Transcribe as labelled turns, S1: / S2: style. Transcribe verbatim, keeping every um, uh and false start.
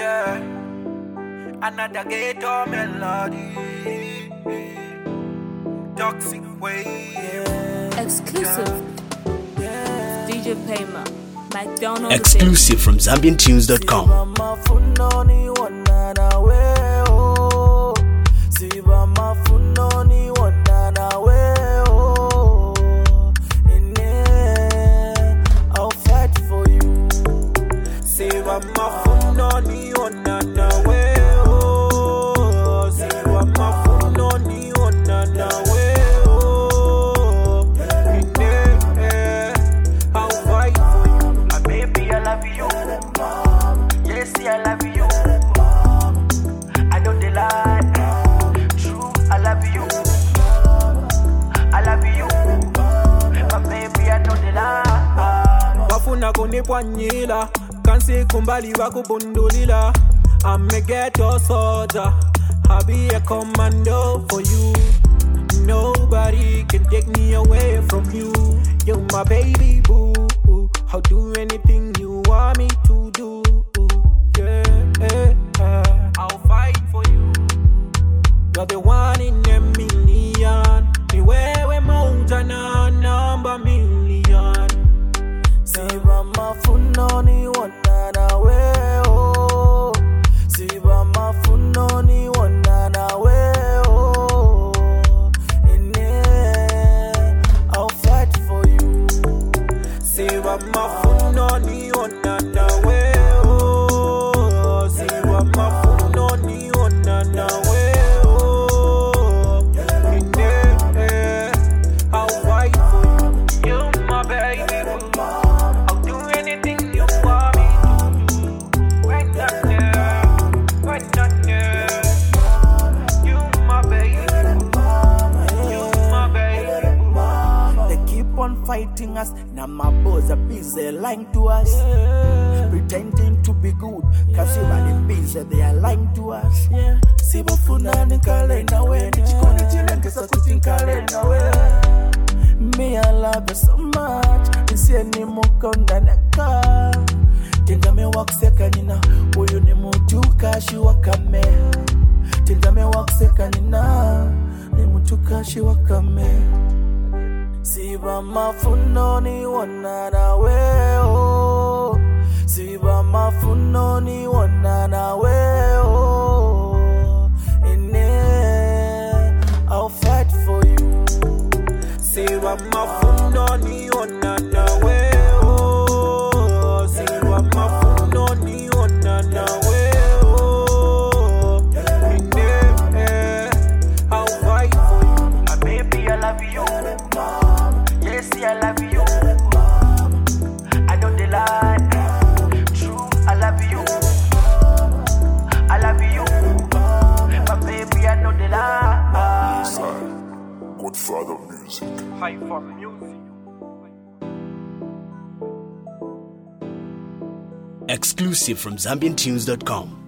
S1: yeah. Another ghetto melody. Toxic way, yeah.
S2: Exclusive.
S1: Yeah.
S2: D J Payma. McDonald's.
S3: Exclusive from Zambian Tunes dot com.
S1: I'll fight for you. Siba mafunoni onana weo. Siba mafunoni onana weo. I'll fight for you.
S4: My baby, I love you. Yes, I love you. I don't lie. True, I love you. I love you. My baby, I don't lie.
S1: Bafuna kunipwanyila kansi kumbali wakubundulila. I'm a ghetto soldier, I'll be a commando for you. Nobody can take me away from you. You're my baby boo. I'll do anything you want me to do. Yeah, yeah, yeah. I'll fight for you. You're the one in a million. Ni wewe moja na namba million. Siba mafunoni wanana weo. Siba mafunoni wanana weo. Ine, I'll fight for you. Siba mafunoni wanana weo. Siba mafunoni wanana weo. Ine, I'll fight for you.
S4: You, my baby. I'll do anything you want me to do. When not there, when not there. You, my baby. You, my baby.
S5: They keep on fighting us. Now my boys are busy lying to us. Pretending to be good. Cause you are busy, they are lying to us. Yeah. Sibo funa nikale na we. Nichikoni chile nkesa kutinkale na we. Me, I love you so much. Nisiye ni mukonda neka. Tinda me wakuseka nina. Uyu ni mutuka shi wakame. Tinda me wakuseka nina. Ni mutuka shi wakame. Siba mafunoni wanana weo. Siba mafunoni wanana weo. Ine, I'll fight for you.
S1: Siba mafunoni onana weo. Siba mafunoni onana weo. Ine, I'll fight for you.
S4: My baby, I love you. Yes, I love you. I don't lie. True, I love you. I love you. My baby, I don't lie.
S6: Godfather Music.
S4: High for music.
S3: Exclusive from Zambian Tunes dot com.